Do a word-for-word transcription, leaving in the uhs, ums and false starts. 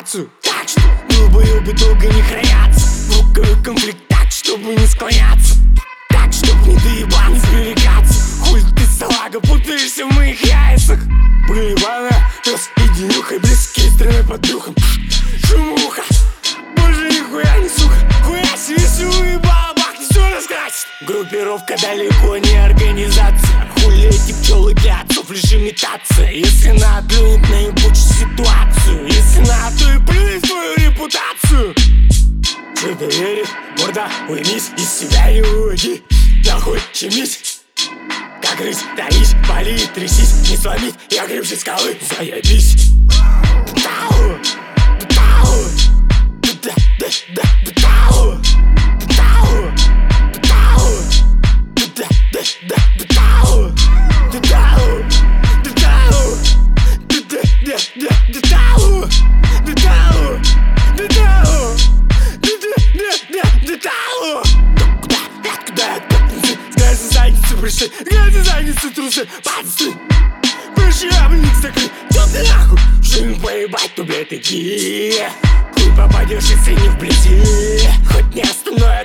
ситуацию, так что долбоёбы долго не хранятся. Звуковой конфликт так, чтобы не склоняться, так, чтобы не доебаться, не привлекаться. Хуй ты, салага, путаешься в моих яйцах. Поебана, пес и денюха, близкие страны под духом. Шумуха, больше нихуя не сука. Хуя себе всю уебала, бахни, все раскрасит. Группировка далеко не организация. Хули эти пчелы для отцов лишь имитация. Если надо, плюнет на ебучую ситуацию. Если надо, то и плюнет свою репутацию. Что доверие, морда, уймись, из себя не уйди. Нахуй чемись, как рысь, таись, вали, трясись. Не сломить, я крепче скалы, заебись. Тау, тау, да, да, да, да, тау, тау, тау, да, да, да, да, тау, да, тау, да, тау, да, да, да, да, да, тау, да, тау, да, тау, да, да, да, да, тау. Куда, откуда, откуда, грязь задницы, пришли, грязь задницы, трусы, пацаны. Прощебник закрыт, чё ты нахуй? Шум поебать, то, блядь, иди. Хуй попадешь, если не вблизи. Хоть не остановишь.